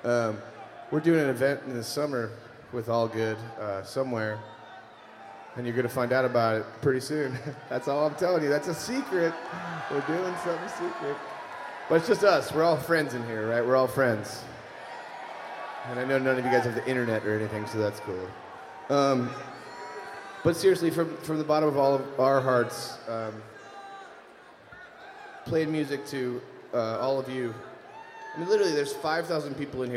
We're doing an event in the summer with All Good somewhere, and you're going to find out about it pretty soon. That's all I'm telling you. That's a secret. We're doing something secret. But it's just us. We're all friends in here, right? We're all friends. And I know none of you guys have the internet or anything, so that's cool. But seriously, from the bottom of all of our hearts, playing music to all of you. I mean, literally, there's 5,000 people in here.